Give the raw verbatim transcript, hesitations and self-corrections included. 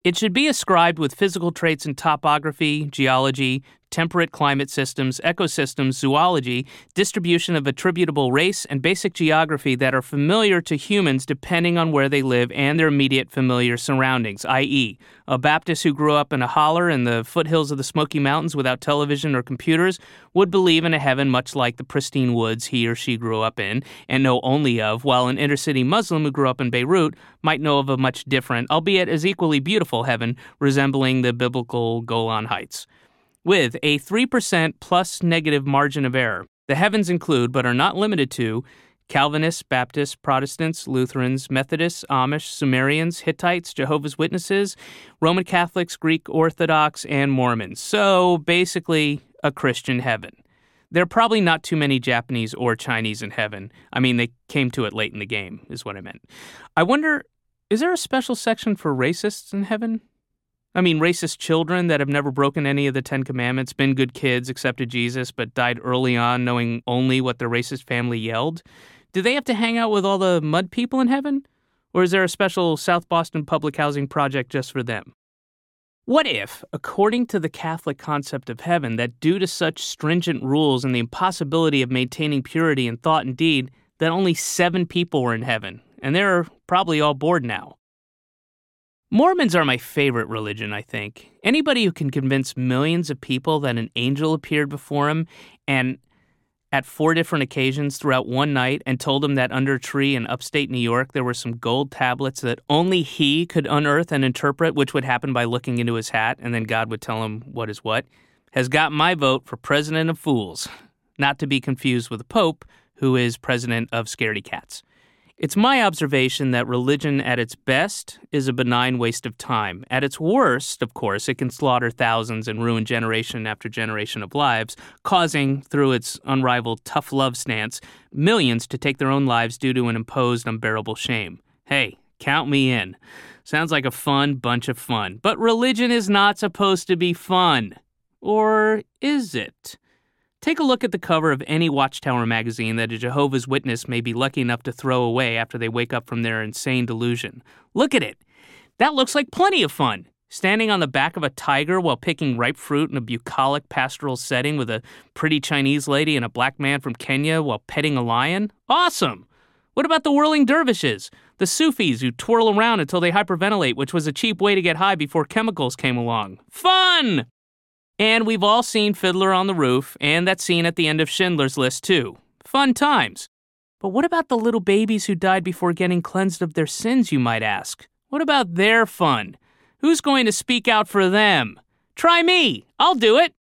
It should be ascribed with physical traits in topography, geology, temperate climate systems, ecosystems, zoology, distribution of attributable race, and basic geography that are familiar to humans depending on where they live and their immediate familiar surroundings, that is, a Baptist who grew up in a holler in the foothills of the Smoky Mountains without television or computers would believe in a heaven much like the pristine woods he or she grew up in and know only of, while an inner-city Muslim who grew up in Beirut might know of a much different, albeit as equally beautiful heaven resembling the biblical Golan Heights. With a three percent plus negative margin of error, the heavens include, but are not limited to, Calvinists, Baptists, Protestants, Lutherans, Methodists, Amish, Sumerians, Hittites, Jehovah's Witnesses, Roman Catholics, Greek Orthodox, and Mormons. So basically, a Christian heaven. There are probably not too many Japanese or Chinese in heaven. I mean, they came to it late in the game, is what I meant. I wonder, is there a special section for racists in heaven? I mean, racist children that have never broken any of the Ten Commandments, been good kids, accepted Jesus, but died early on knowing only what their racist family yelled? Do they have to hang out with all the mud people in heaven? Or is there a special South Boston public housing project just for them? What if, according to the Catholic concept of heaven, that due to such stringent rules and the impossibility of maintaining purity in thought and deed, that only seven people were in heaven, and they're probably all bored now? Mormons are my favorite religion, I think. Anybody who can convince millions of people that an angel appeared before him and at four different occasions throughout one night and told him that under a tree in upstate New York there were some gold tablets that only he could unearth and interpret, which would happen by looking into his hat, and then God would tell him what is what, has got my vote for president of fools, not to be confused with the Pope, who is president of scaredy cats. It's my observation that religion at its best is a benign waste of time. At its worst, of course, it can slaughter thousands and ruin generation after generation of lives, causing, through its unrivaled tough love stance, millions to take their own lives due to an imposed unbearable shame. Hey, count me in. Sounds like a fun bunch of fun. But religion is not supposed to be fun. Or is it? Take a look at the cover of any Watchtower magazine that a Jehovah's Witness may be lucky enough to throw away after they wake up from their insane delusion. Look at it. That looks like plenty of fun. Standing on the back of a tiger while picking ripe fruit in a bucolic pastoral setting with a pretty Chinese lady and a black man from Kenya while petting a lion? Awesome! What about the whirling dervishes? The Sufis who twirl around until they hyperventilate, which was a cheap way to get high before chemicals came along. Fun! And we've all seen Fiddler on the Roof, and that scene at the end of Schindler's List, too. Fun times. But what about the little babies who died before getting cleansed of their sins, you might ask? What about their fun? Who's going to speak out for them? Try me. I'll do it.